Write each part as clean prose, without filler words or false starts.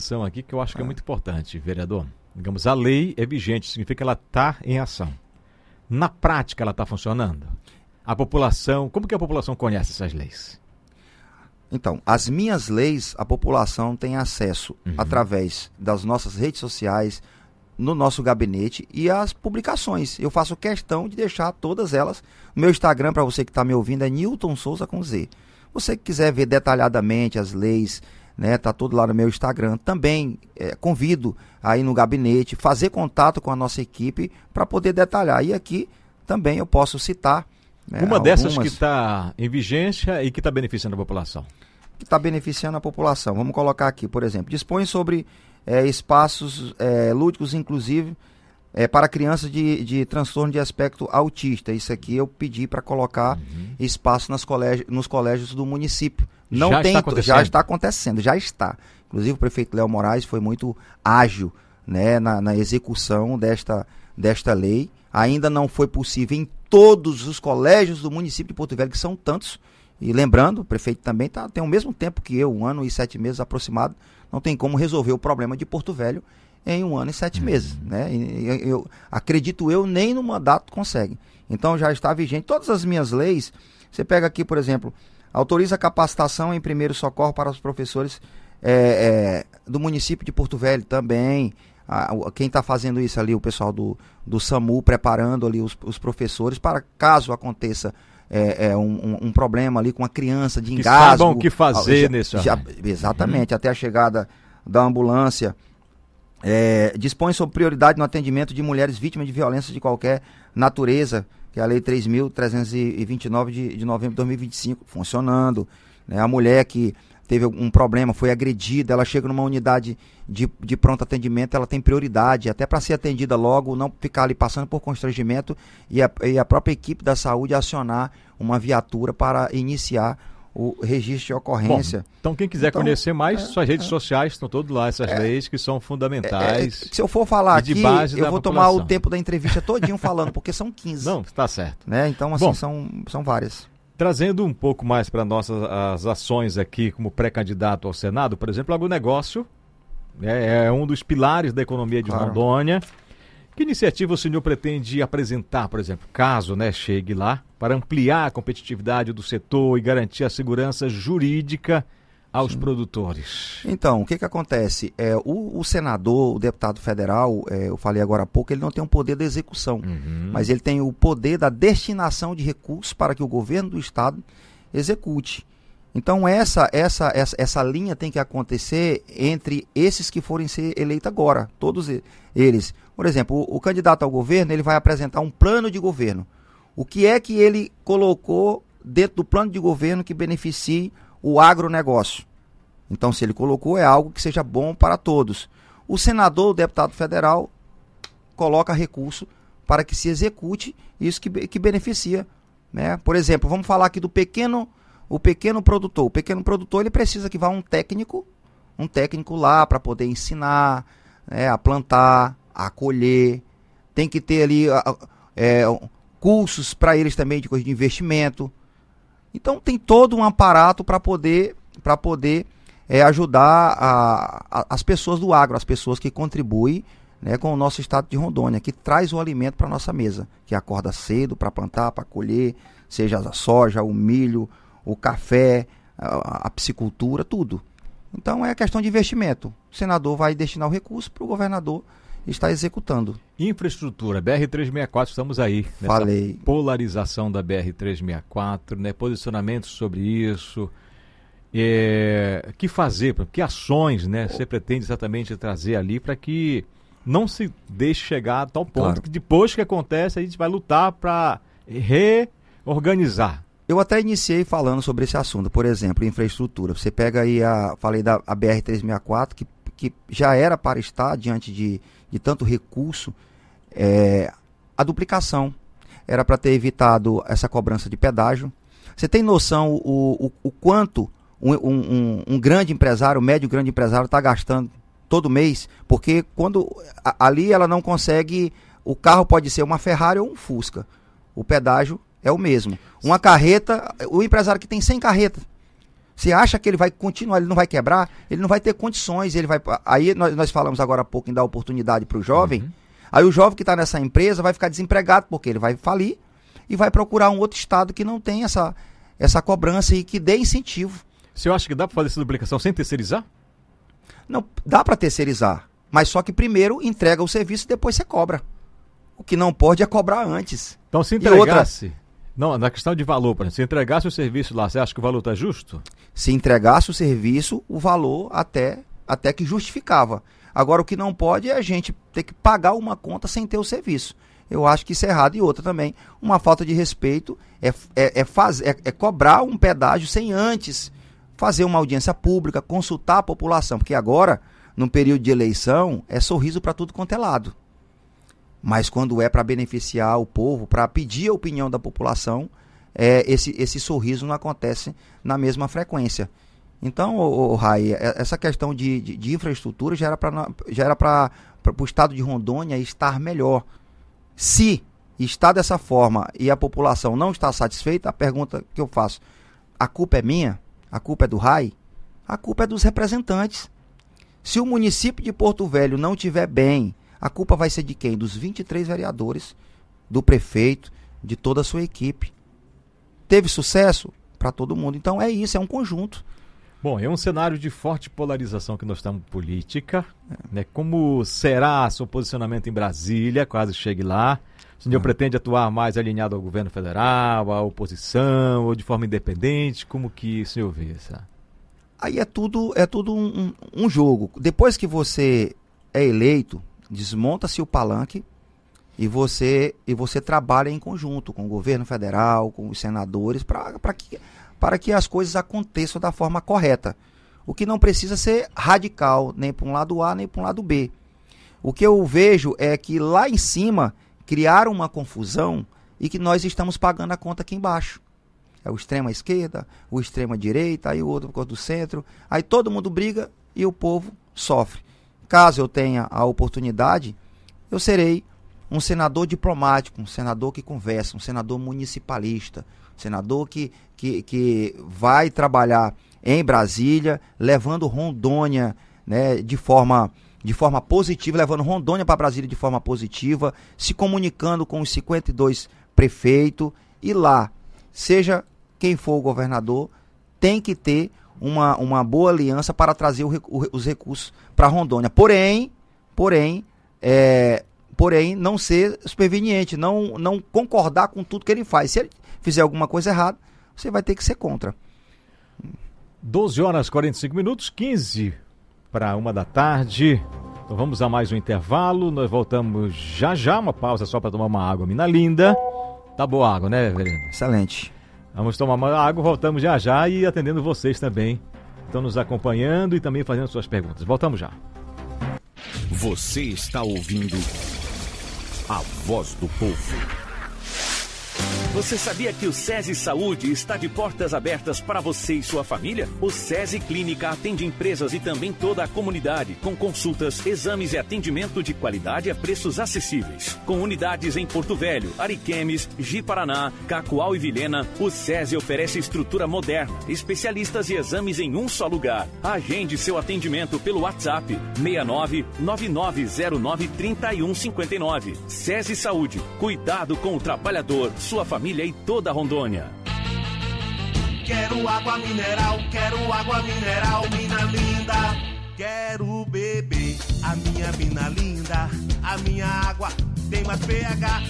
Aqui que eu acho que é muito importante, vereador. Digamos, a lei é vigente, significa que ela está em ação. Na prática, ela está funcionando? A população, como que a população conhece essas leis? Então, as minhas leis, a população tem acesso através das nossas redes sociais, no nosso gabinete e as publicações. Eu faço questão de deixar todas elas. O meu Instagram, para você que está me ouvindo, é Newton Souza com Z. Você que quiser ver detalhadamente as leis, né, tá tudo lá no meu Instagram. Também convido aí no gabinete, fazer contato com a nossa equipe para poder detalhar. E aqui também eu posso citar, né, uma dessas que está em vigência e que está beneficiando a população. Que está beneficiando a população. Vamos colocar aqui, por exemplo, dispõe sobre espaços lúdicos, inclusive, para crianças de transtorno de aspecto autista. Isso aqui eu pedi para colocar espaço nos colégios do município. Já está acontecendo. Inclusive o prefeito Léo Moraes foi muito ágil, né, na execução desta lei. Ainda não foi possível em todos os colégios do município de Porto Velho, que são tantos. E lembrando, o prefeito também tem o mesmo tempo que eu, 1 ano e 7 meses aproximado. Não tem como resolver o problema de Porto Velho em 1 ano e 7 meses. Né? Acredito eu, nem no mandato consegue. Então já está vigente. Todas as minhas leis, você pega aqui, por exemplo, autoriza a capacitação em primeiro socorro para os professores do município de Porto Velho também. Quem está fazendo isso ali, o pessoal do SAMU, preparando ali os professores para caso aconteça um problema ali com a criança de engasgo. Que saibam o que fazer nesse exatamente, até a chegada da ambulância. Dispõe sobre prioridade no atendimento de mulheres vítimas de violência de qualquer natureza, que é a Lei 3.329 de novembro de 2025, funcionando. Né? A mulher que teve um problema, foi agredida, ela chega numa unidade de pronto atendimento, ela tem prioridade, até para ser atendida logo, não ficar ali passando por constrangimento e a própria equipe da saúde acionar uma viatura para iniciar o registro de ocorrência. Bom, então quem quiser conhecer mais, suas redes sociais estão todas lá, essas leis que são fundamentais. Se eu for falar aqui, eu vou tomar o tempo da entrevista todinho falando, porque são 15. Não, está certo. Né? Então, assim, são várias. Trazendo um pouco mais para as ações aqui como pré-candidato ao Senado, por exemplo, o agronegócio é um dos pilares da economia de Rondônia. Que iniciativa o senhor pretende apresentar, por exemplo, caso chegue lá, para ampliar a competitividade do setor e garantir a segurança jurídica aos produtores? Então, o que acontece? O senador, o deputado federal, eu falei agora há pouco, ele não tem um poder da execução, mas ele tem o poder da destinação de recursos para que o governo do estado execute. Então, essa linha tem que acontecer entre esses que forem ser eleitos agora, todos eles. Por exemplo, o candidato ao governo, ele vai apresentar um plano de governo. O que é que ele colocou dentro do plano de governo que beneficie o agronegócio? Então, se ele colocou, é algo que seja bom para todos. O senador, o deputado federal, coloca recurso para que se execute isso que beneficia. Né? Por exemplo, vamos falar aqui do pequeno produtor. O pequeno produtor, ele precisa que vá um técnico lá para poder ensinar, a plantar, a colher. Tem que ter ali cursos para eles também de coisa de investimento. Então tem todo um aparato para poder ajudar as pessoas do agro, as pessoas que contribuem, com o nosso estado de Rondônia, que traz o alimento para a nossa mesa, que acorda cedo para plantar, para colher, seja a soja, o milho, o café, a piscicultura, tudo. Então é questão de investimento. O senador vai destinar o recurso para o governador estar executando. Infraestrutura, BR-364, estamos aí. Falei. Polarização da BR-364, posicionamento sobre isso. Que fazer, que ações você pretende exatamente trazer ali para que não se deixe chegar a tal ponto que depois que acontece a gente vai lutar para reorganizar. Eu até iniciei falando sobre esse assunto, por exemplo, infraestrutura. Você pega aí, falei da BR-364, que já era para estar diante de tanto recurso, a duplicação. Era para ter evitado essa cobrança de pedágio. Você tem noção o quanto um grande empresário, médio grande empresário está gastando todo mês? Porque quando ali ela não consegue, o carro pode ser uma Ferrari ou um Fusca. O pedágio é o mesmo. Uma carreta, o empresário que tem 100 carretas, Você acha que ele vai continuar, ele não vai quebrar? Ele não vai ter condições, ele vai... Aí nós falamos agora há pouco em dar oportunidade para o jovem, aí o jovem que está nessa empresa vai ficar desempregado, porque ele vai falir e vai procurar um outro estado que não tem essa cobrança e que dê incentivo. Você acha que dá para fazer essa duplicação sem terceirizar? Não, dá para terceirizar, mas só que primeiro entrega o serviço e depois você cobra. O que não pode é cobrar antes. Então se entregasse... Não, na questão de valor, por exemplo, se entregasse o serviço lá, você acha que o valor está justo? Se entregasse o serviço, o valor até que justificava. Agora, o que não pode é a gente ter que pagar uma conta sem ter o serviço. Eu acho que isso é errado. E outra também, uma falta de respeito é cobrar um pedágio sem antes fazer uma audiência pública, consultar a população. Porque agora, num período de eleição, é sorriso para tudo quanto é lado. Mas quando é para beneficiar o povo, para pedir a opinião da população, esse sorriso não acontece na mesma frequência. Então, Rai, essa questão de infraestrutura já era para o estado de Rondônia estar melhor. Se está dessa forma e a população não está satisfeita, a pergunta que eu faço, a culpa é minha? A culpa é do Rai? A culpa é dos representantes. Se o município de Porto Velho não estiver bem, a culpa vai ser de quem? Dos 23 vereadores, do prefeito, de toda a sua equipe. Teve sucesso? Para todo mundo. Então é isso, é um conjunto. Bom, é um cenário de forte polarização que nós estamos política. Né? Como será seu posicionamento em Brasília? Quase chegue lá. O senhor pretende atuar mais alinhado ao governo federal, à oposição, ou de forma independente? Como que o senhor vê isso? Aí é tudo um jogo. Depois que você é eleito, desmonta-se o palanque e você trabalha em conjunto com o governo federal, com os senadores, para que as coisas aconteçam da forma correta. O que não precisa ser radical, nem para um lado A, nem para um lado B. O que eu vejo é que lá em cima criaram uma confusão e que nós estamos pagando a conta aqui embaixo. É o extrema esquerda, o extrema direita, aí o outro do centro, aí todo mundo briga e o povo sofre. Caso eu tenha a oportunidade, eu serei um senador diplomático, um senador que conversa, um senador municipalista, um senador que vai trabalhar em Brasília, levando Rondônia, né, de forma positiva, levando Rondônia para Brasília de forma positiva, se comunicando com os 52 prefeitos e lá, seja quem for o governador, tem que ter uma boa aliança para trazer os recursos para Rondônia. Porém, não ser superveniente, não concordar com tudo que ele faz. Se ele fizer alguma coisa errada, você vai ter que ser contra. 12h45, 15 para 1 da tarde. Então vamos a mais um intervalo. Nós voltamos já, uma pausa só para tomar uma água. Mina linda. Tá boa a água, né, vereador? Excelente. Vamos tomar uma água, voltamos já e atendendo vocês também. Estão nos acompanhando e também fazendo suas perguntas. Voltamos já. Você está ouvindo a Voz do Povo. Você sabia que o SESI Saúde está de portas abertas para você e sua família? O SESI Clínica atende empresas e também toda a comunidade, com consultas, exames e atendimento de qualidade a preços acessíveis. Com unidades em Porto Velho, Ariquemes, Ji-Paraná, Cacoal e Vilhena, o SESI oferece estrutura moderna, especialistas e exames em um só lugar. Agende seu atendimento pelo WhatsApp 69-9909-3159. SESI Saúde, cuidado com o trabalhador, sua família e toda a Rondônia. Quero água mineral, mina linda. Quero beber a minha mina linda. A minha água tem mais pH.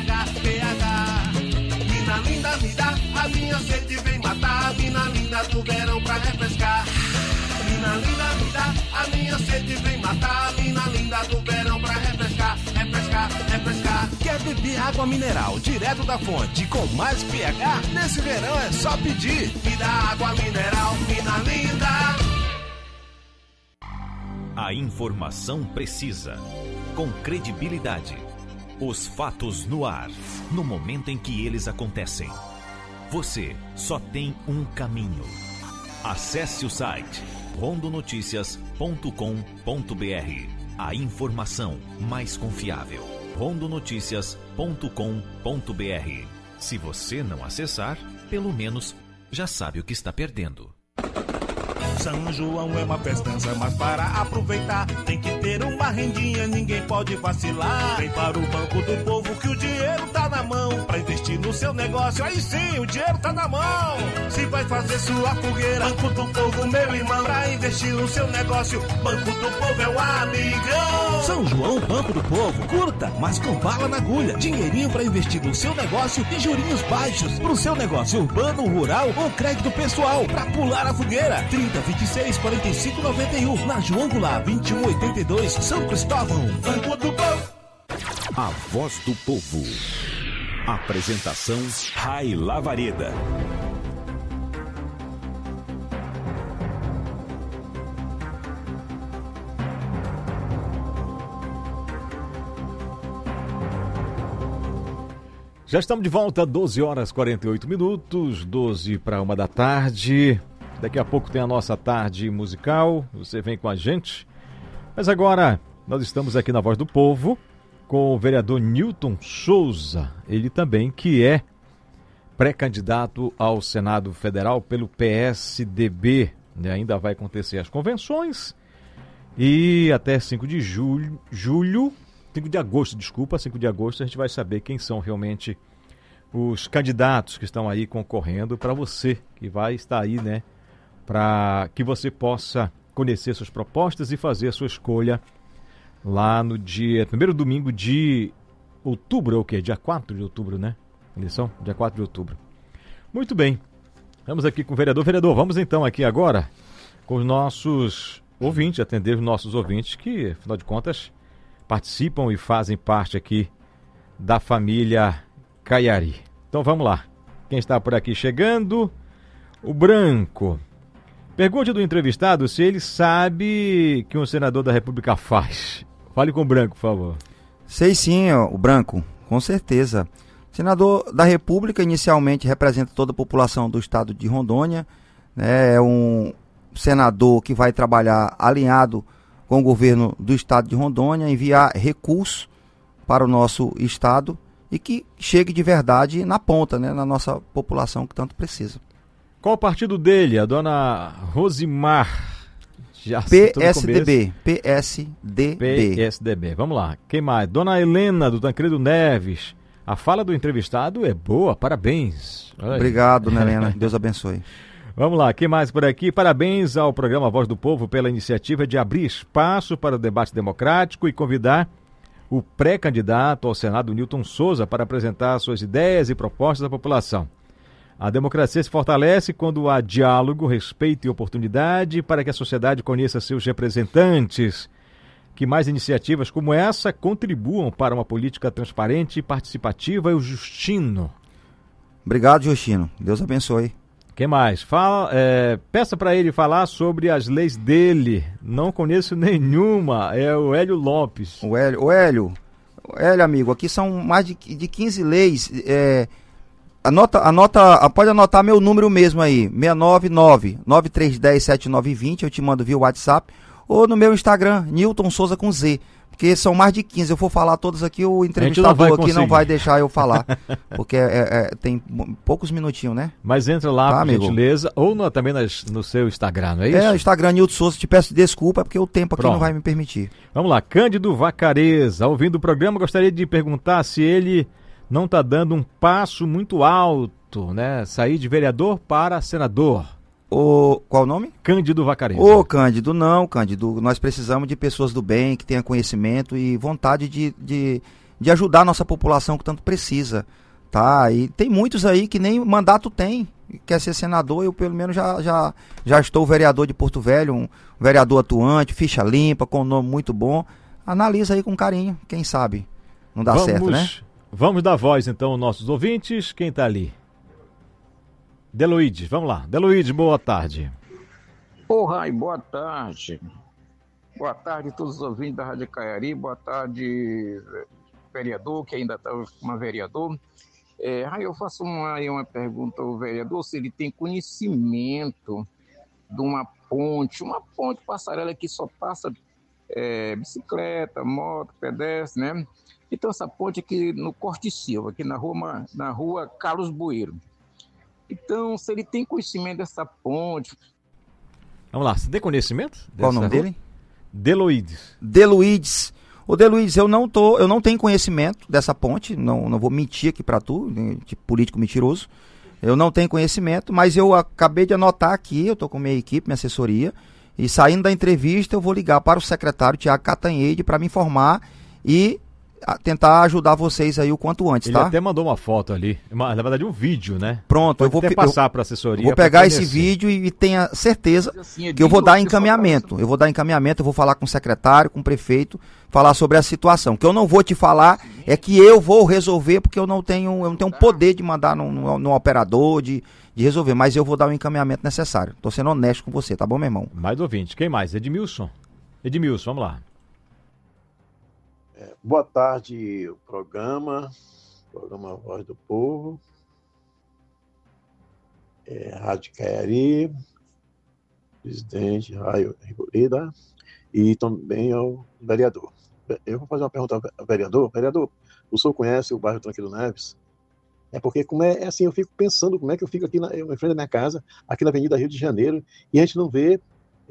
Mina linda me dá, a minha sede vem matar. Mina linda do verão pra refrescar. Mina linda me dá, a minha sede vem matar. Mina linda do verão pra refrescar. Quer beber água mineral direto da fonte com mais pH? Nesse verão é só pedir. Me dá água mineral, mina linda. A informação precisa, com credibilidade. Os fatos no ar, no momento em que eles acontecem. Você só tem um caminho. Acesse o site rondonoticias.com.br. A informação mais confiável. rondonoticias.com.br. Se você não acessar, pelo menos já sabe o que está perdendo. São João é uma festança, mas para aproveitar tem que ter uma rendinha, ninguém pode vacilar. Vem para o Banco do Povo que o dinheiro tá na mão, pra investir no seu negócio, aí sim, o dinheiro tá na mão. Se vai fazer sua fogueira, Banco do Povo, meu irmão, pra investir no seu negócio, Banco do Povo é o amigão. São João, Banco do Povo, curta, mas com bala na agulha, dinheirinho pra investir no seu negócio e jurinhos baixos, pro seu negócio urbano, rural ou crédito pessoal, pra pular a fogueira. 3026 45 91, na João Goulart 2182, São Cristóvão. Banco do Povo. A Voz do Povo. Apresentação Rai Lavareda. Já estamos de volta, 12 horas 48 minutos, 12 para 1 da tarde. Daqui a pouco tem a nossa tarde musical, você vem com a gente. Mas agora nós estamos aqui na Voz do Povo com o vereador Newton Souza, ele também que é pré-candidato ao Senado Federal pelo PSDB. Ainda vai acontecer as convenções e até 5 de agosto a gente vai saber quem são realmente os candidatos que estão aí concorrendo, para você que vai estar aí, né? Para que você possa conhecer suas propostas e fazer a sua escolha lá no primeiro domingo de outubro, ou o quê? Dia 4 de outubro, né? Eleição? Dia 4 de outubro. Muito bem. Vamos aqui com o vereador. Vereador, vamos então aqui agora com os nossos ouvintes, atender os nossos ouvintes que, afinal de contas, participam e fazem parte aqui da família Caiari. Então vamos lá. Quem está por aqui chegando? O Branco. Pergunte do entrevistado se ele sabe que um senador da República faz. Fale com o Branco, por favor. Sei sim, o Branco, com certeza. Senador da República inicialmente representa toda a população do estado de Rondônia, né? É um senador que vai trabalhar alinhado com o governo do estado de Rondônia, enviar recursos para o nosso estado e que chegue de verdade na ponta, né? Na nossa população que tanto precisa. Qual o partido dele? A dona Rosimar. PSDB. Vamos lá. Quem mais? Dona Helena, do Tancredo Neves. A fala do entrevistado é boa, parabéns. Obrigado, dona Helena. Deus abençoe. Vamos lá, quem mais por aqui? Parabéns ao programa Voz do Povo pela iniciativa de abrir espaço para o debate democrático e convidar o pré-candidato ao Senado, Newton Souza, para apresentar suas ideias e propostas à população. A democracia se fortalece quando há diálogo, respeito e oportunidade para que a sociedade conheça seus representantes. Que mais iniciativas como essa contribuam para uma política transparente, participativa e o Justino. Obrigado, Justino. Deus abençoe. Quem mais? Peça para ele falar sobre as leis dele. Não conheço nenhuma. É o Hélio Lopes. O Hélio, amigo, aqui são mais de 15 leis. Pode anotar meu número mesmo aí, 699-9310-7920, eu te mando via WhatsApp, ou no meu Instagram, Newton Souza com Z, porque são mais de 15, eu for falar todos aqui, o entrevistador aqui não vai deixar eu falar, porque tem poucos minutinhos, né? Mas entra lá, tá, por gentileza, ou também no seu Instagram, não é isso? O Instagram Newton Souza, te peço desculpa, porque o tempo aqui não vai me permitir. Vamos lá, Cândido Vacareza, ouvindo o programa, gostaria de perguntar se ele não está dando um passo muito alto, né? Sair de vereador para senador. Qual o nome? Cândido Vacareza. Cândido, nós precisamos de pessoas do bem, que tenham conhecimento e vontade de ajudar a nossa população que tanto precisa, tá? E tem muitos aí que nem mandato tem, quer ser senador. Eu pelo menos já estou vereador de Porto Velho, um vereador atuante, ficha limpa, com um nome muito bom. Analisa aí com carinho, quem sabe não dá certo, né? Vamos dar voz então aos nossos ouvintes. Quem está ali? Deloides, vamos lá. Deloides, boa tarde. Rai, boa tarde. Boa tarde a todos os ouvintes da Rádio Caiari. Boa tarde, vereador, que ainda está como vereador. Rai, eu faço uma pergunta ao vereador, se ele tem conhecimento de uma ponte passarela que só passa bicicleta, moto, pedestre, né? Então essa ponte aqui no Corte Silva, aqui na rua Carlos Bueiro. Então, se ele tem conhecimento dessa ponte, Vamos lá, você tem conhecimento? Qual o nome dele? Deloides. Ô Deloides, eu não tenho conhecimento dessa ponte, não vou mentir aqui pra tu, tipo político mentiroso. Eu não tenho conhecimento, mas eu acabei de anotar aqui, eu tô com minha equipe, minha assessoria, e saindo da entrevista eu vou ligar para o secretário Tiago Catanhede para me informar e tentar ajudar vocês aí o quanto antes, Ele tá? até mandou uma foto ali, na verdade um vídeo, né? Pronto, Pode eu vou até passar para a assessoria. Vou pegar esse vídeo e tenha certeza que eu vou dar encaminhamento. Eu vou dar encaminhamento, eu vou falar com o secretário, com o prefeito, falar sobre a situação. O que eu não vou te falar é que eu vou resolver, porque eu não tenho poder de mandar no operador, de resolver, mas eu vou dar o encaminhamento necessário. Tô sendo honesto com você, tá bom, meu irmão? Mais ouvinte. Quem mais? Edmilson, vamos lá. Boa tarde, o programa Voz do Povo, Rádio Caiari, presidente Raio Riborida e também ao vereador. Eu vou fazer uma pergunta ao vereador. Vereador, o senhor conhece o bairro Tranquilo Neves? É porque assim, eu fico pensando como é que eu fico aqui em frente da minha casa, aqui na Avenida Rio de Janeiro, e a gente não vê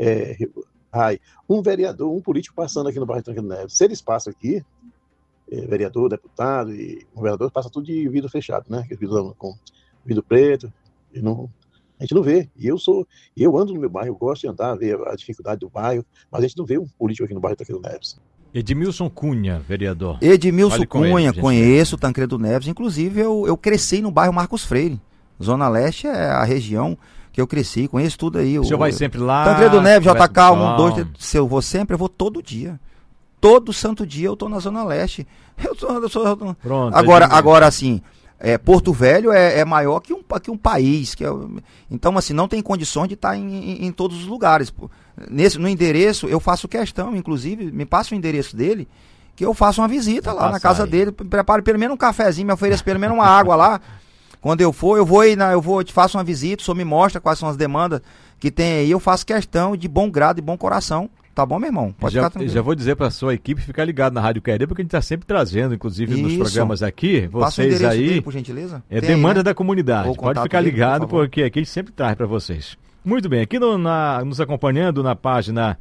um vereador, um político passando aqui no bairro Tranquilo Neves. Se eles passam aqui, vereador, deputado e governador, passa tudo de vidro fechado, né? Vidro com vidro preto, a gente não vê. E eu ando no meu bairro, eu gosto de andar, ver a dificuldade do bairro, mas a gente não vê um político aqui no bairro Tranquilo Neves. Edmilson Cunha, vereador. Edmilson Cunha, conheço o Tancredo Neves, inclusive eu cresci no bairro Marcos Freire. Zona Leste é a região que eu cresci, conheço tudo aí. O senhor vai sempre lá? Tancredo Neves, JK, 1, 2, se eu vou sempre, eu vou todo dia. Todo santo dia eu tô na Zona Leste. Pronto, agora assim, Porto Velho é maior que um país. Então, assim, não tem condições de estar em todos os lugares. No endereço, eu faço questão, inclusive, me passa o endereço dele, que eu faço uma visita lá na casa dele, preparo pelo menos um cafezinho, me ofereço pelo menos uma água lá. Quando eu for, eu te faço uma visita, o senhor me mostra quais são as demandas que tem aí, eu faço questão de bom grado e bom coração. Tá bom, meu irmão? Pode ficar tranquilo. Já vou dizer para sua equipe ficar ligado na Rádio Caiari, porque a gente está sempre trazendo, inclusive nos programas aqui, vocês aí, dele, por gentileza. Demanda da comunidade. Pode ficar ligado, porque aqui a gente sempre traz para vocês. Muito bem, aqui nos acompanhando na página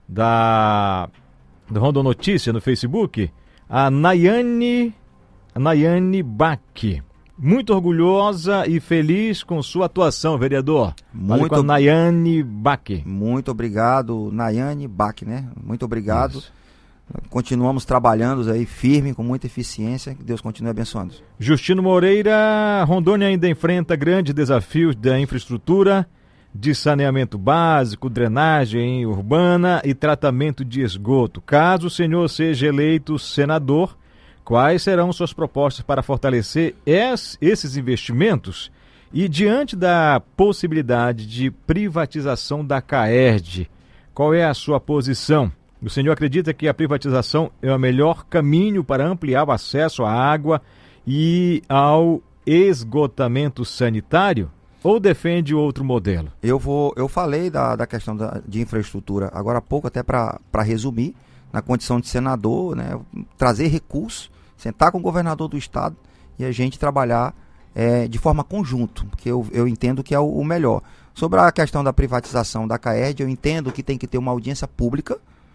do Rondon Notícia no Facebook, a Nayane Bach. Muito orgulhosa e feliz com sua atuação, vereador. Fale com a Nayane Bach. Muito obrigado, Nayane Bach, né? Muito obrigado. Isso. Continuamos trabalhando aí firme, com muita eficiência. Que Deus continue abençoando. Justino Moreira, Rondônia ainda enfrenta grandes desafios da infraestrutura, de saneamento básico, drenagem urbana e tratamento de esgoto. Caso o senhor seja eleito senador, quais serão suas propostas para fortalecer esses investimentos? E diante da possibilidade de privatização da CAERD, qual é a sua posição? O senhor acredita que a privatização é o melhor caminho para ampliar o acesso à água e ao esgotamento sanitário? Ou defende outro modelo? Eu falei da questão de infraestrutura agora há pouco, até para resumir, na condição de senador, né, trazer recursos, sentar com o governador do estado e a gente trabalhar de forma conjunta, porque eu entendo que é o melhor. Sobre a questão da privatização da CAERD, eu entendo que tem que ter uma audiência pública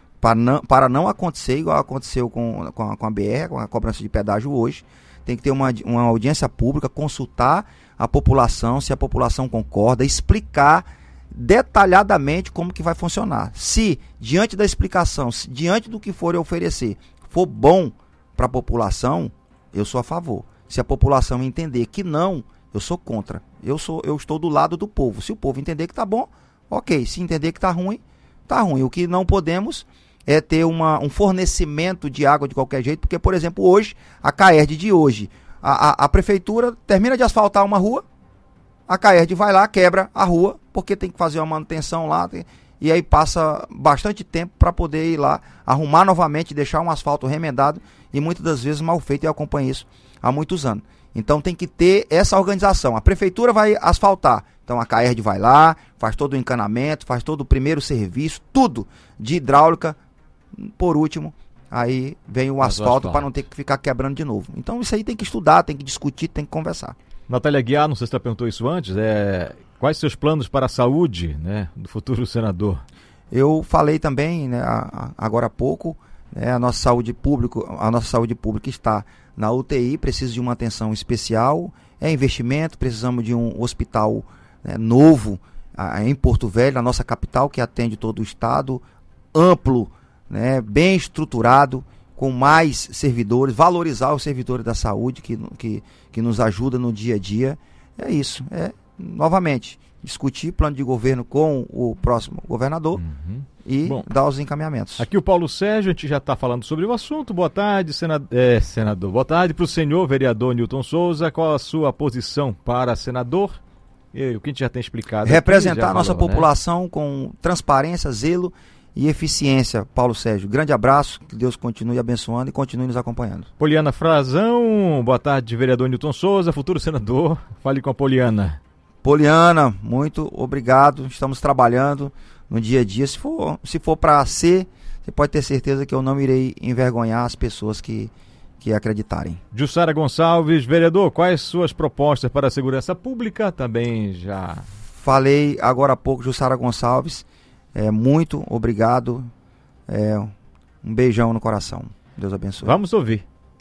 para não acontecer igual aconteceu com a BR, com a cobrança de pedágio hoje. Tem que ter uma audiência pública, consultar a população, se a população concorda, explicar detalhadamente como que vai funcionar. Se, diante da explicação, diante do que for eu oferecer, for bom para a população, eu sou a favor. Se a população entender que não, eu sou contra. Eu estou do lado do povo. Se o povo entender que tá bom, ok. Se entender que tá ruim, tá ruim. O que não podemos é ter um fornecimento de água de qualquer jeito, porque, por exemplo, hoje, a CAERD de hoje, a prefeitura termina de asfaltar uma rua, a CAERD vai lá, quebra a rua, porque tem que fazer uma manutenção lá, e aí passa bastante tempo para poder ir lá, arrumar novamente, deixar um asfalto remendado, e muitas das vezes mal feito, e eu acompanho isso há muitos anos. Então tem que ter essa organização. A prefeitura vai asfaltar, então a CAERD vai lá, faz todo o encanamento, faz todo o primeiro serviço, tudo de hidráulica. Por último, aí vem o asfalto para não ter que ficar quebrando de novo. Então isso aí tem que estudar, tem que discutir, tem que conversar. Natália Guiar, não sei se você perguntou isso antes, Quais seus planos para a saúde, né, do futuro senador? Eu falei também, né, agora há pouco, né, a nossa saúde pública está na UTI, precisa de uma atenção especial, é investimento, precisamos de um hospital, né, novo em Porto Velho, na nossa capital, que atende todo o estado, amplo, né, bem estruturado, com mais servidores, valorizar os servidores da saúde que nos ajuda no dia a dia. É isso, novamente, discutir plano de governo com o próximo governador e dar os encaminhamentos. Aqui o Paulo Sérgio, a gente já está falando sobre o assunto. Boa tarde, senador. Boa tarde para o senhor vereador Newton Souza. Qual a sua posição para senador? O que a gente já tem explicado. Representar a nossa população com transparência, zelo e eficiência, Paulo Sérgio. Grande abraço, que Deus continue abençoando e continue nos acompanhando. Poliana Frazão, boa tarde, vereador Newton Souza, futuro senador. Fale com a Poliana. Poliana, muito obrigado. Estamos trabalhando no dia a dia. Se for para ser, você pode ter certeza que eu não irei envergonhar as pessoas que acreditarem. Jussara Gonçalves, vereador, quais suas propostas para a segurança pública? Também já falei agora há pouco, Jussara Gonçalves. Muito obrigado. Um beijão no coração. Deus abençoe. Vamos ouvir.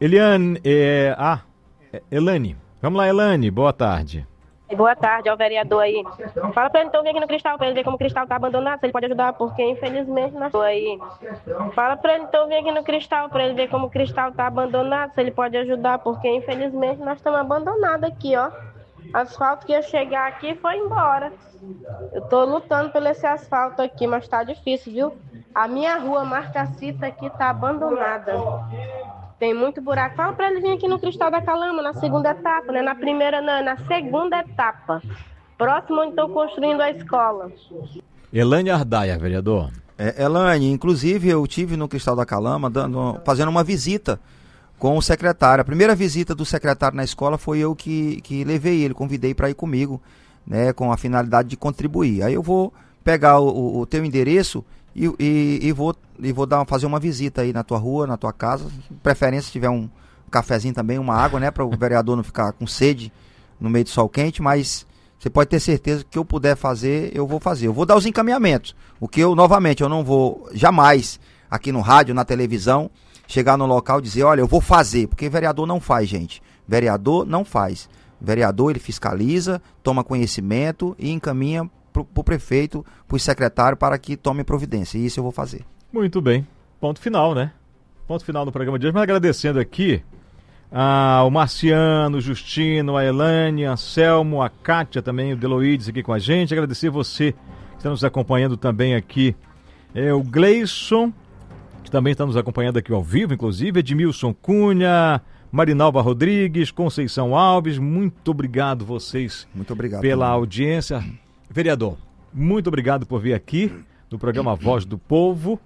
Elane. Vamos lá, Elane. Boa tarde. Boa tarde ao vereador aí. Fala pra ele então vir aqui no Cristal, pra ele ver como o Cristal tá abandonado, se ele pode ajudar, porque infelizmente nós estamos aí. Fala pra ele então vir aqui no Cristal, pra ele ver como o Cristal tá abandonado, se ele pode ajudar, porque infelizmente nós estamos abandonados aqui, ó. Asfalto que ia chegar aqui foi embora. Eu tô lutando pelo esse asfalto aqui, mas tá difícil, viu? A minha rua Marcacita aqui tá abandonada. Tem muito buraco. Fala pra ele vir aqui no Cristal da Calama, na segunda etapa, né? Na primeira não, na segunda etapa. Próximo onde estão construindo a escola. Elane Ardaia, vereador. Elane, inclusive eu tive no Cristal da Calama fazendo uma visita com o secretário. A primeira visita do secretário na escola foi eu que levei ele, convidei para ir comigo, né? Com a finalidade de contribuir. Aí eu vou pegar o teu endereço e vou fazer uma visita aí na tua rua, na tua casa, preferência se tiver um cafezinho também, uma água, né, para o vereador não ficar com sede no meio do sol quente, mas você pode ter certeza que o que eu puder fazer, eu vou fazer. Eu vou dar os encaminhamentos, o que eu não vou jamais, aqui no rádio, na televisão, chegar no local e dizer, olha, eu vou fazer, porque vereador não faz, gente. Vereador não faz. Vereador, ele fiscaliza, toma conhecimento e encaminha para o prefeito, para o secretário, para que tome providência. E isso eu vou fazer. Muito bem. Ponto final, né? Ponto final do programa de hoje. Mas agradecendo aqui ao Marciano, Justino, a Elane, a Anselmo, a Kátia também, o Deloides aqui com a gente. Agradecer você que está nos acompanhando também aqui. O Gleison, que também está nos acompanhando aqui ao vivo, inclusive. Edmilson Cunha, Marinalva Rodrigues, Conceição Alves. Muito obrigado vocês. Muito obrigado pela audiência. Vereador, muito obrigado por vir aqui no programa Voz do Povo.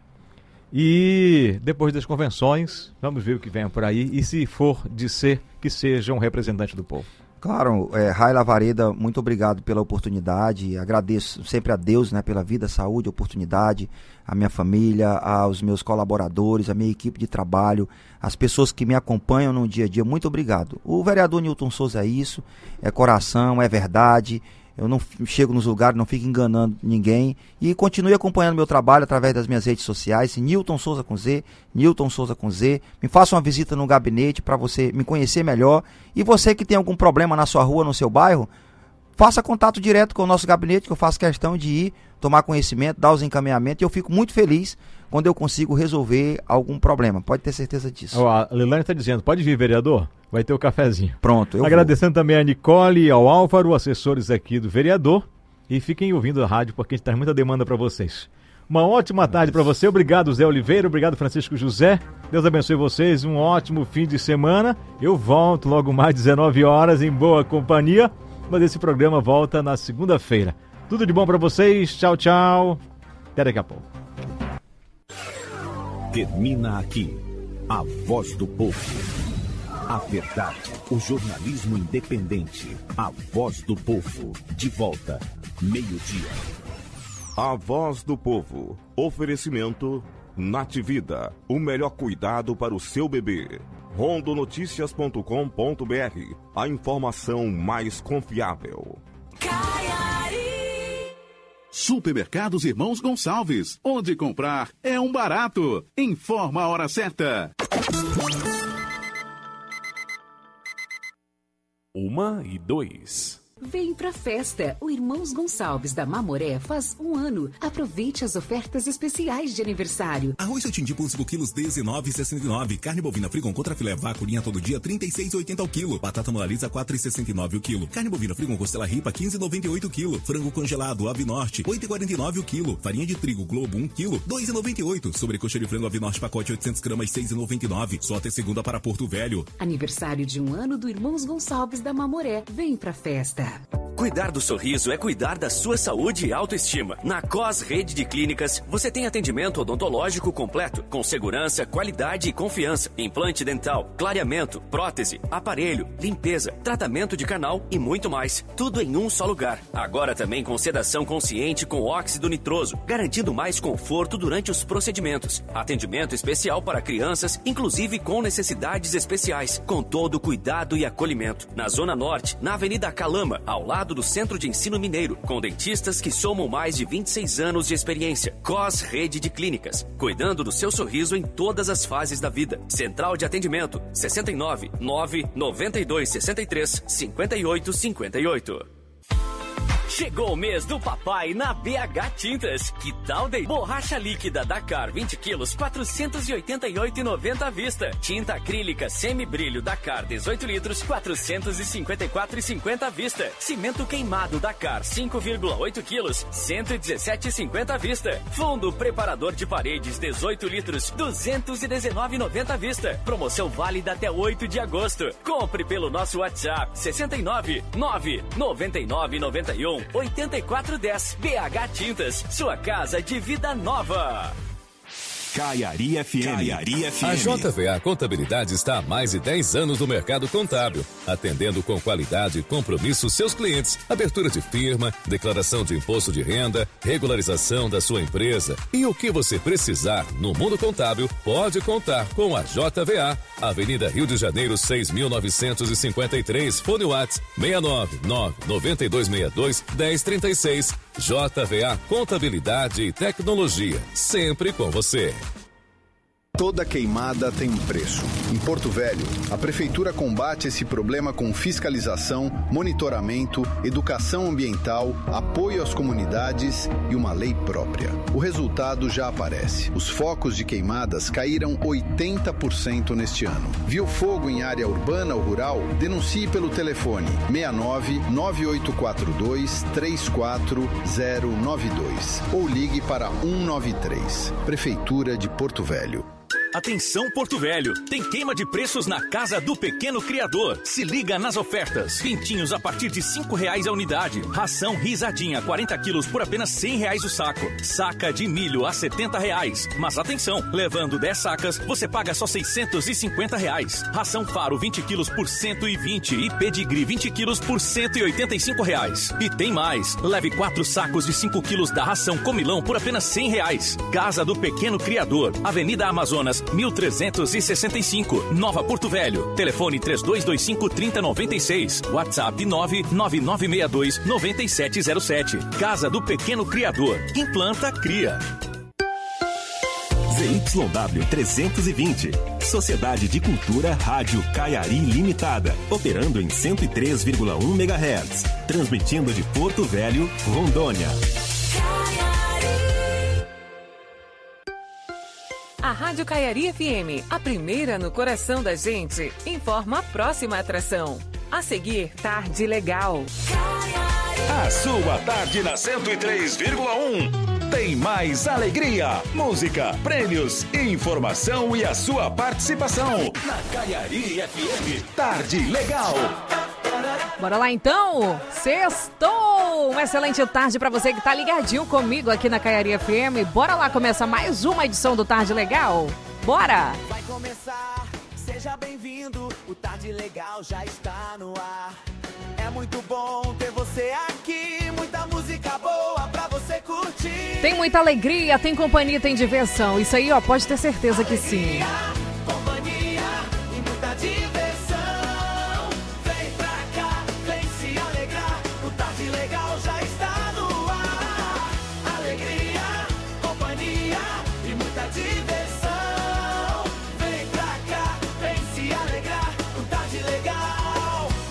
E depois das convenções, vamos ver o que vem por aí. E se for de ser, que seja um representante do povo. Claro, Raila Vareda, muito obrigado pela oportunidade. Agradeço sempre a Deus, né, pela vida, saúde, oportunidade, a minha família, aos meus colaboradores, a minha equipe de trabalho, as pessoas que me acompanham no dia a dia. Muito obrigado. O vereador Newton Souza é isso, é coração, é verdade. Eu não chego nos lugares, não fico enganando ninguém. E continue acompanhando meu trabalho através das minhas redes sociais. Newton Souza com Z, Newton Souza com Z. Me faça uma visita no gabinete para você me conhecer melhor. E você que tem algum problema na sua rua, no seu bairro, faça contato direto com o nosso gabinete, que eu faço questão de ir, tomar conhecimento, dar os encaminhamentos. E eu fico muito feliz quando eu consigo resolver algum problema. Pode ter certeza disso. A Lilane está dizendo, pode vir, vereador? Vai ter o cafezinho. Pronto, eu agradecendo também a Nicole e ao Álvaro, assessores aqui do vereador. E fiquem ouvindo a rádio, porque a gente tem muita demanda para vocês. Uma ótima tarde para você. Obrigado, Zé Oliveira. Obrigado, Francisco José. Deus abençoe vocês. Um ótimo fim de semana. Eu volto logo mais 19 horas em boa companhia. Mas esse programa volta na segunda-feira. Tudo de bom para vocês. Tchau, tchau. Até daqui a pouco. Termina aqui a Voz do Povo. A verdade, o jornalismo independente. A Voz do Povo. De volta, meio-dia. A Voz do Povo. Oferecimento Nativida. O melhor cuidado para o seu bebê. rondonoticias.com.br. A informação mais confiável. Supermercados Irmãos Gonçalves, onde comprar é um barato. Informa a hora certa. 1:02. Vem pra festa! O Irmãos Gonçalves da Mamoré faz 1 ano. Aproveite as ofertas especiais de aniversário. Arroz Sotindim por 5 quilos, R$19,69. Carne bovina Frigon contra filé vaculinha todo dia, R$36,80 o quilo. Batata Moraliza, R$4,69 o quilo. Carne bovina Frigon costela ripa, R$15,98 o quilo. Frango congelado, Ave Norte, R$8,49 o quilo. Farinha de trigo Globo, 1 quilo, R$2,98. Sobrecoxa de frango Ave Norte, pacote 800 gramas, R$6,99. Só até segunda para Porto Velho. Aniversário de 1 ano do Irmãos Gonçalves da Mamoré. Vem pra festa! Cuidar do sorriso é cuidar da sua saúde e autoestima. Na COS Rede de Clínicas, você tem atendimento odontológico completo, com segurança, qualidade e confiança. Implante dental, clareamento, prótese, aparelho, limpeza, tratamento de canal e muito mais. Tudo em um só lugar. Agora também com sedação consciente com óxido nitroso, garantindo mais conforto durante os procedimentos. Atendimento especial para crianças, inclusive com necessidades especiais, com todo o cuidado e acolhimento. Na Zona Norte, na Avenida Calama, ao lado do Centro de Ensino Mineiro, com dentistas que somam mais de 26 anos de experiência. COS Rede de Clínicas, cuidando do seu sorriso em todas as fases da vida. Central de atendimento, 69 992 63 58 58. Chegou o mês do papai na BH Tintas. Que tal de borracha líquida Dakar 20 quilos, R$ 488,90 à vista. Tinta acrílica semibrilho Dakar 18 litros, R$ 454,50 à vista. Cimento queimado Dakar 5,8 quilos, R$ 117,50 à vista. Fundo preparador de paredes 18 litros, R$ 219,90 à vista. Promoção válida até 8 de agosto. Compre pelo nosso WhatsApp 69 999 91 8410. BH Tintas, sua casa de vida nova. Caiari FM. A JVA Contabilidade está há mais de 10 anos no mercado contábil, atendendo com qualidade e compromisso seus clientes. Abertura de firma, declaração de imposto de renda, regularização da sua empresa e o que você precisar no mundo contábil, pode contar com a JVA. Avenida Rio de Janeiro, 6.953, fone WhatsApp 699-9262-1036. JVA Contabilidade e Tecnologia, sempre com você. Toda queimada tem um preço. Em Porto Velho, a Prefeitura combate esse problema com fiscalização, monitoramento, educação ambiental, apoio às comunidades e uma lei própria. O resultado já aparece. Os focos de queimadas caíram 80% neste ano. Viu fogo em área urbana ou rural? Denuncie pelo telefone 69-9842-34092 ou ligue para 193. Prefeitura de Porto Velho. Atenção Porto Velho, tem queima de preços na Casa do Pequeno Criador. Se liga nas ofertas. Pintinhos a partir de R$5 a unidade. Ração risadinha 40 quilos por apenas R$100 o saco. Saca de milho a R$70. Mas atenção, levando 10 sacas, você paga só R$650. Ração Faro 20 quilos por R$120 e Pedigree 20 quilos por R$185. E tem mais, leve 4 sacos de 5 quilos da ração Comilão por apenas R$100. Casa do Pequeno Criador, Avenida Amazonas 1365, Nova Porto Velho. Telefone 3225-3096. WhatsApp 99962-9707. Casa do Pequeno Criador. Implanta, cria. ZYW 320. Sociedade de Cultura Rádio Caiari Limitada. Operando em 103,1 MHz. Transmitindo de Porto Velho, Rondônia. A Rádio Caiari FM, a primeira no coração da gente, informa a próxima atração. A seguir, Tarde Legal. A sua tarde na 103,1. Tem mais alegria, música, prêmios, informação e a sua participação. Na Caiari FM, Tarde Legal. Bora lá então, sextou! Uma excelente tarde pra você que tá ligadinho comigo aqui na Caiari FM. Bora lá, começa mais uma edição do Tarde Legal. Bora! Vai começar, seja bem-vindo, o Tarde Legal já está no ar. É muito bom ter você aqui, muita música boa pra você curtir. Tem muita alegria, tem companhia, tem diversão. Isso aí, ó, pode ter certeza que sim. Companhia e muita diversão. Vem pra cá, vem se alegrar, o Tarde Legal já está no ar.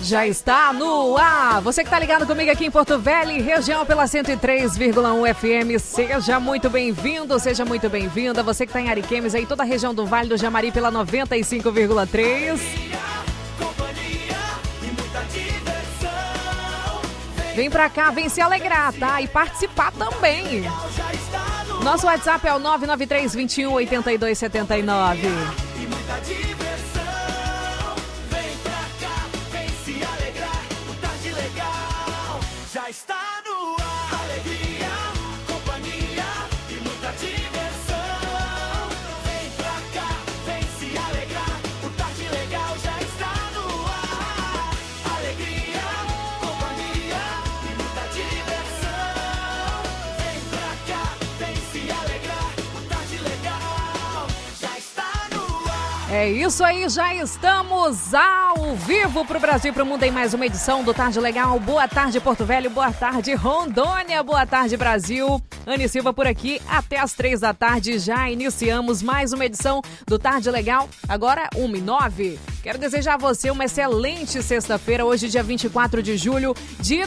Já está no ar. Você que está ligado comigo aqui em Porto Velho, região pela 103,1 FM, seja muito bem-vindo, seja muito bem-vinda. Você que está em Ariquemes, aí toda a região do Vale do Jamari pela 95,3. Vem pra cá, vem se alegrar, tá? E participar também. Nosso WhatsApp é o 993 21 82 79. Já está no ar, alegria, companhia e muita diversão. Vem pra cá, vem se alegrar, o Tarde Legal já está no ar. Alegria, companhia e muita diversão. Vem pra cá, vem se alegrar, o Tarde Legal já está no ar. É isso aí, já estamos ao vivo pro Brasil e pro mundo em mais uma edição do Tarde Legal. Boa tarde, Porto Velho, boa tarde, Rondônia, boa tarde, Brasil. Anny Silva por aqui, até as 3 da tarde já iniciamos mais uma edição do Tarde Legal, agora 1h09. Quero desejar a você uma excelente sexta-feira, hoje dia 24 de julho de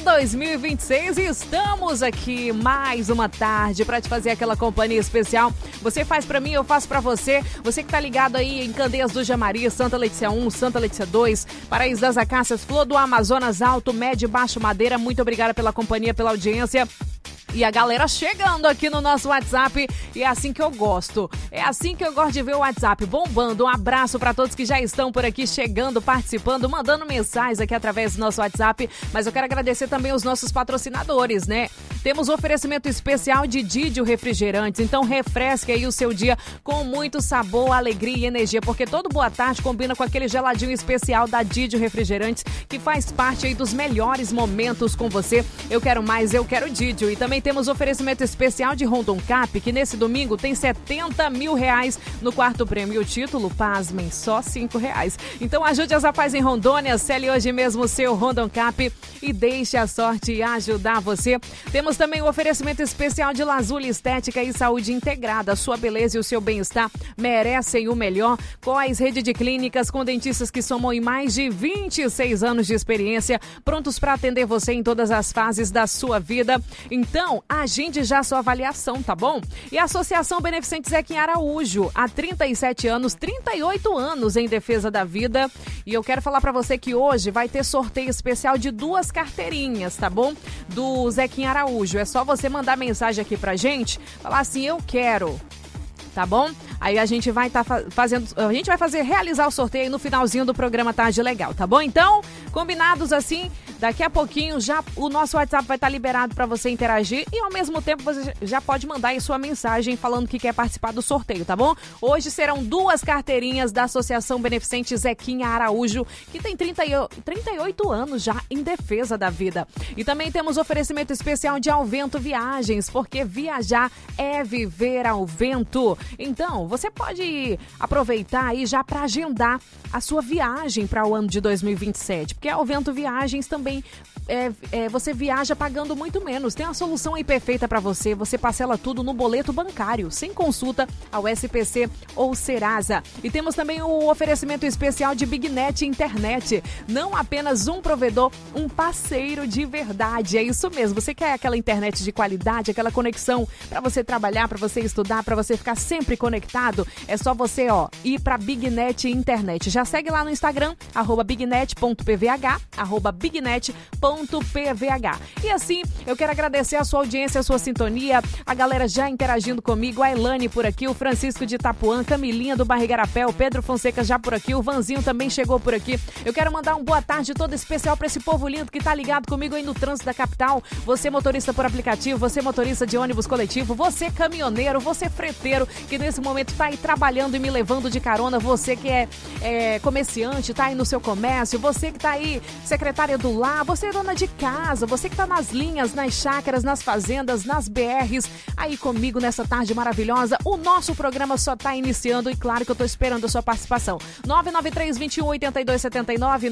2026 e estamos aqui mais uma tarde para te fazer aquela companhia especial. Você faz para mim, eu faço para você. Você que tá ligado aí em Candeias do Jamari, Santa Letícia 1, Santa Letícia 2, Paraíso das Acácias, Flor do Amazonas, Alto, Médio e Baixo Madeira. Muito obrigada pela companhia, pela audiência. E a galera chegando aqui no nosso WhatsApp, e é assim que eu gosto. É assim que eu gosto de ver o WhatsApp bombando. Um abraço para todos que já estão por aqui chegando, participando, mandando mensagens aqui através do nosso WhatsApp. Mas eu quero agradecer também os nossos patrocinadores, né? Temos um oferecimento especial de Didio Refrigerantes. Então refresque aí o seu dia com muito sabor, alegria e energia, porque todo boa tarde combina com aquele geladinho especial da Didio Refrigerantes, que faz parte aí dos melhores momentos com você. Eu quero mais, eu quero Didio. E também temos oferecimento especial de Rondon Cap, que nesse domingo tem R$70 mil no quarto prêmio. O título, pasmem, só R$5. Então ajude as rapazes em Rondônia, cele hoje mesmo o seu Rondon Cap e deixe a sorte ajudar você. Temos também o oferecimento especial de Lazuli Estética e Saúde Integrada. Sua beleza e o seu bem-estar merecem o melhor. COIS, rede de clínicas com dentistas que somam em mais de 26 anos de experiência, prontos para atender você em todas as fases da sua vida. Então, agende já sua avaliação, tá bom? E a Associação Beneficente Zequinha Araújo, há 37 anos, 38 anos em defesa da vida. E eu quero falar pra você que hoje vai ter sorteio especial de 2 carteirinhas, tá bom? Do Zequinha Araújo. É só você mandar mensagem aqui pra gente, falar assim, eu quero, tá bom? Aí a gente vai realizar o sorteio no finalzinho do programa Tarde Legal, tá bom? Então, combinados assim, daqui a pouquinho já o nosso WhatsApp vai estar liberado para você interagir e ao mesmo tempo você já pode mandar aí sua mensagem falando que quer participar do sorteio, tá bom? Hoje serão 2 carteirinhas da Associação Beneficente Zequinha Araújo, que tem 38 anos já em defesa da vida. E também temos oferecimento especial de Ao Vento Viagens, porque viajar é viver ao vento. Então, você pode aproveitar aí já para agendar a sua viagem para o ano de 2027, porque a Ao Vento Viagens também você viaja pagando muito menos. Tem uma solução aí perfeita para você. Você parcela tudo no boleto bancário, sem consulta ao SPC ou Serasa. E temos também o oferecimento especial de BigNet Internet. Não apenas um provedor, um parceiro de verdade. É isso mesmo. Você quer aquela internet de qualidade, aquela conexão para você trabalhar, para você estudar, para você ficar sempre conectado? É só você, ir para BigNet Internet. Já segue lá no Instagram, @bignet.pvh, @bignet.pvh. E assim, eu quero agradecer a sua audiência, a sua sintonia, a galera já interagindo comigo, a Elane por aqui, o Francisco de Itapuã, Camilinha do Barrigarapé, o Pedro Fonseca já por aqui, o Vanzinho também chegou por aqui. Eu quero mandar um boa tarde todo especial para esse povo lindo que tá ligado comigo aí no trânsito da capital. Você motorista por aplicativo, você motorista de ônibus coletivo, você caminhoneiro, você freteiro que nesse momento tá aí trabalhando e me levando de carona, você que é comerciante, tá aí no seu comércio, você que tá aí secretária do lar, você é dona de casa, você que tá nas linhas, nas chácaras, nas fazendas, nas BRs, aí comigo nessa tarde maravilhosa. O nosso programa só tá iniciando e claro que eu tô esperando a sua participação. 993-21-8279,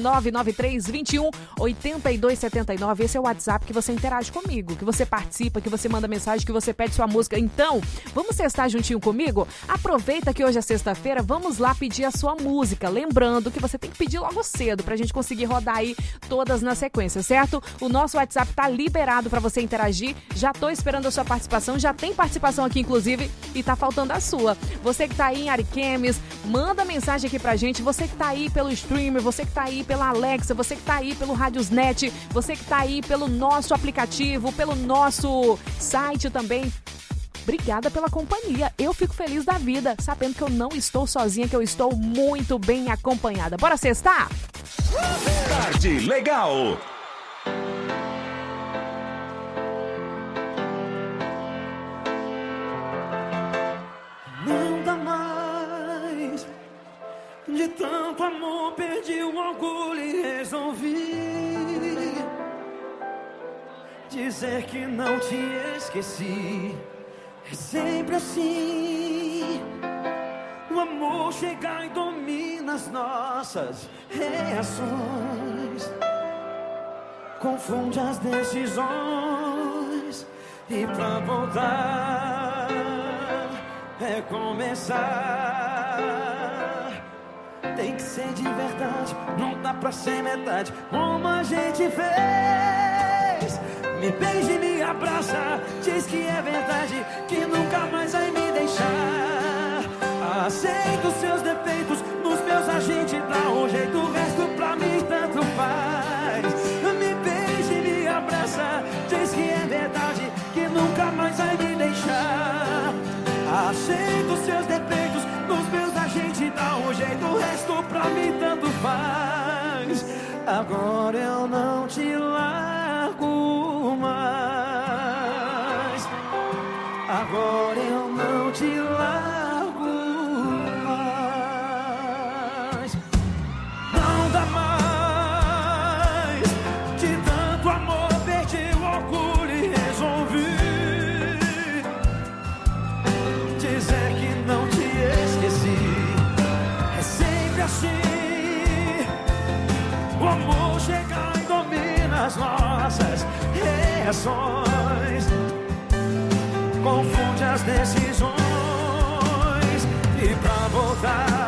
993-21-8279. Esse é o WhatsApp que você interage comigo, que você participa, que você manda mensagem, que você pede sua música. Então, vamos estar juntinho comigo? comigo? Aproveita que hoje é sexta-feira, vamos lá pedir a sua música. Lembrando que você tem que pedir logo cedo pra gente conseguir rodar aí todas na sequência, certo? O nosso WhatsApp tá liberado pra você interagir. Já tô esperando a sua participação, já tem participação aqui inclusive e tá faltando a sua. Você que tá aí em Ariquemes, manda mensagem aqui pra gente. Você que tá aí pelo streamer, você que tá aí pela Alexa, você que tá aí pelo Radiosnet, você que tá aí pelo nosso aplicativo, pelo nosso site também. Obrigada pela companhia. Eu fico feliz da vida, sabendo que eu não estou sozinha, que eu estou muito bem acompanhada. Bora sextar? Tarde Legal. Não dá mais. De tanto amor perdi o orgulho e resolvi dizer que não te esqueci. É sempre assim. O amor chega e domina as nossas reações, confunde as decisões e pra voltar é começar. Tem que ser de verdade, não dá pra ser metade, como a gente fez. Me beija e me abraça, diz que é verdade, que nunca mais vai me deixar. Aceito os seus defeitos, nos meus a gente dá um jeito, o resto pra mim tanto faz. Me beija e me abraça, diz que é verdade, que nunca mais vai me deixar. Aceito os seus defeitos, nos meus a gente dá um jeito, o resto pra mim tanto faz. Agora eu não te largo mais. Agora eu não te largo mais. Não dá mais. De tanto amor perdi o orgulho e resolvi dizer que não te esqueci. É sempre assim. O amor chega e domina as nossas reações, confunde as decisões e pra voltar